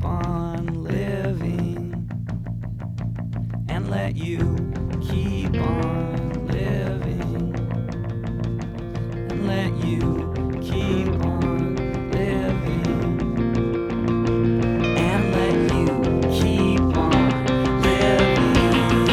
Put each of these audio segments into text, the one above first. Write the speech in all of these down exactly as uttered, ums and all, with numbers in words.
on living, and let you keep on living, and let you keep on living, and let you keep on living.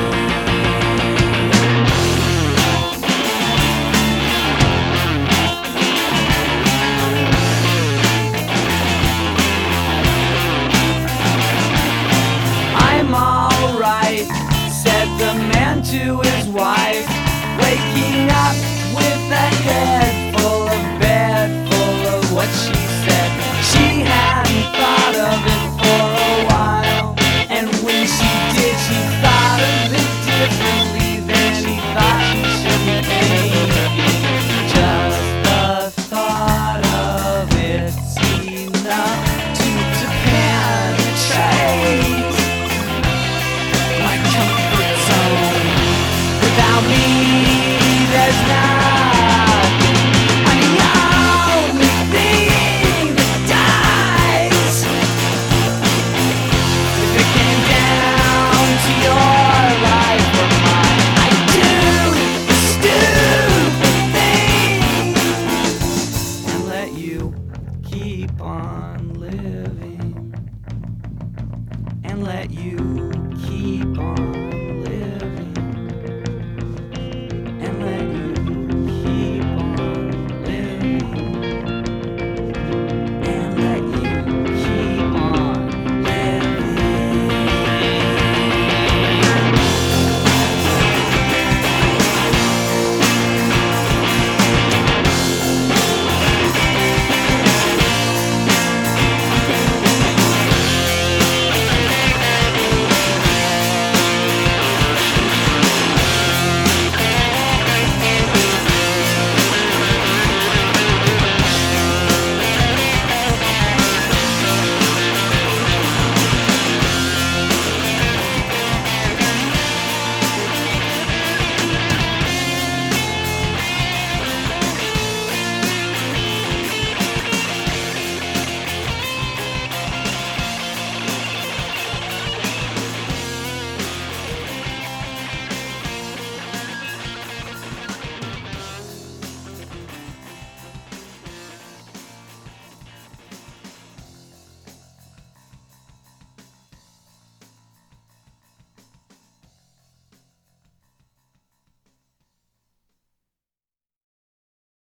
I'm alright, said the man to his wife, waking up with a head full of bed, full of what she said. She hadn't thought of it for a while, and when she did, she thought of it differently than she thought she should maybe. Just the thought of it's enough to, to penetrate my comfort zone. Without me, there's nothing. I'm the only thing that dies. If it came down to your life or mine, I'd do the stupid thing and let you keep on living, and let you keep on